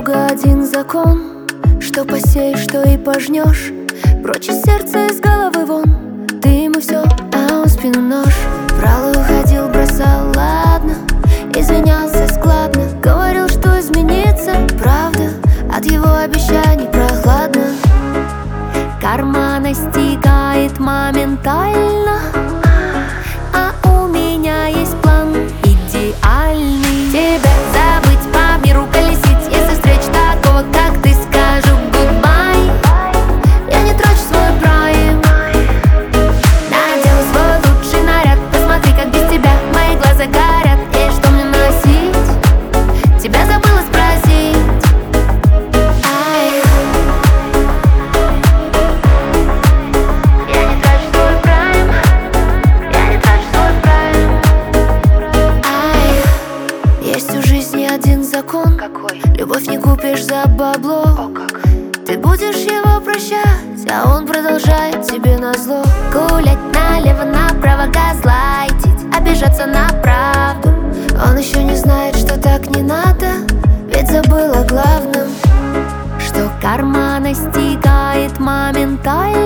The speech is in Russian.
строго один закон: что посеешь, что и пожнешь. Прочь из сердца, из головы вон. Ты ему все, а он в спину нож. Врал и уходил, бросал, ладно. Извинялся складно, говорил, что изменится. Правда, от его обещаний прохладно. Карма настигает моментально, а у меня есть план идеальный. Тебя забыть, по миру колесить. Если встречу такого, как ты, скажу goodbye. Я не трачу свой прайм, надену свой лучший наряд. Посмотри, как без тебя мои глаза горят. И что мне носить? Тебя забыла спросить. Я не трачу свой прайм, я не трачу свой прайм. Есть у жизни один закон. Какой? Любовь не купишь за бабло. О, как? Ты будешь его прощать, а он продолжает тебе назло. Гулять налево, направо, газлайтить, обижаться на правду. Он еще не знает, что так не надо, ведь забыл о главном: что карма настигает моментально,